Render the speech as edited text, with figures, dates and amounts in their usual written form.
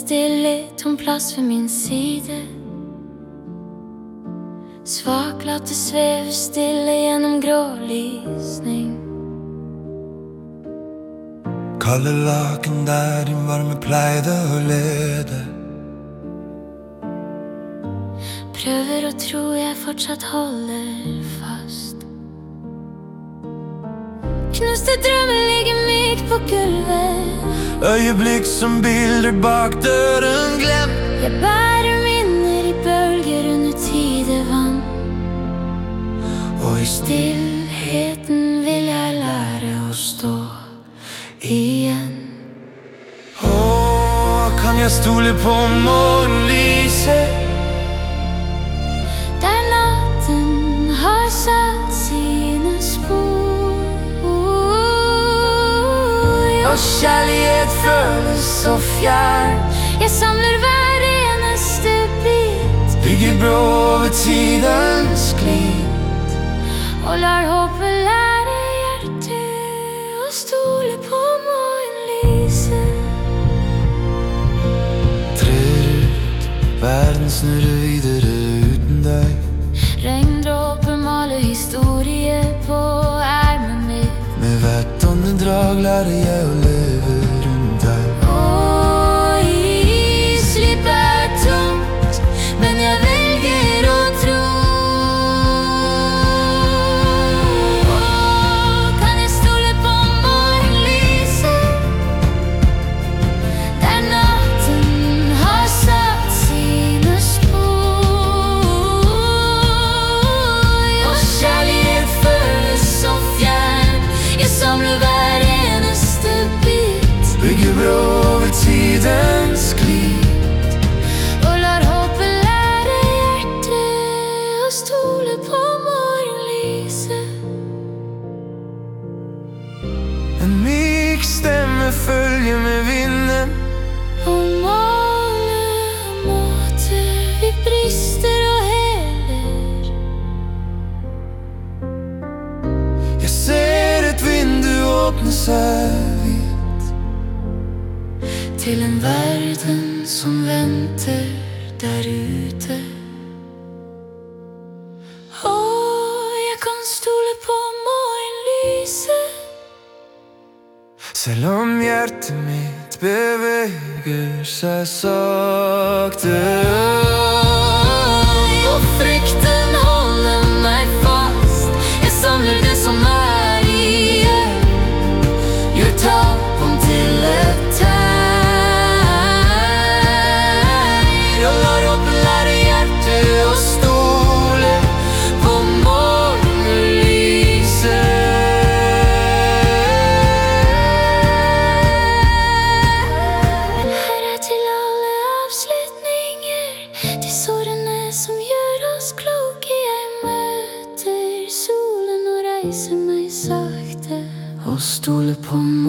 stille, tom plass ved min side. Svaklatte svever stille gjennom grå lysning. Kalde laken der din varme pleide å lede. Prøver å tro jeg fortsatt holder fast. Knuste drømmer ligger mykt på gulvet. Øyeblikk som bilder bak døren glemt. Jeg bærer minner i bølger under tidevann. Og i stillheten vil jeg lære å stå igjen. Kan jeg stole på morgenlyset? Der natten har satt sine spor. Og kjærlighet føles så fjern. Jeg samler hver eneste bit, bygger bro over tidens glimt. og lar håpet lære hjertet å stole på morgenlyset. Trer ut, verden snurrer videre uten deg. Regndråper maler historie på ermet mitt. Med hvert åndedrag lærer jeg å leve rundt deg. Og slippet er tomt, men jeg velger å tro. Kan jeg stole på morgenlyset? Der natten har satt sine spor. Og kjærlighet føles så fjern. Jeg samler hver eneste bit, Bygger bro over tidens glimt. og lar håpet lære hjertet å stole på morgenlyset. En myk stemme følger med vinden. På mange måter vi brister og heler. Jeg ser et vindu åpne seg vidt. Til en verden som venter der ute. Og jeg kan stole på morgenlyset. Selv om hjertet mitt beveger seg sakte. Og frykten holder meg fast. Jeg samler det som er igjen. Gjør tap om til et tegn. Og lar håpet lære hjertet å stole på morgenlyset. Her er til alle avslutninger, de sårene som gjør oss kloke. Jeg møter solen og reiser meg sakte og stoler på morgenlyset.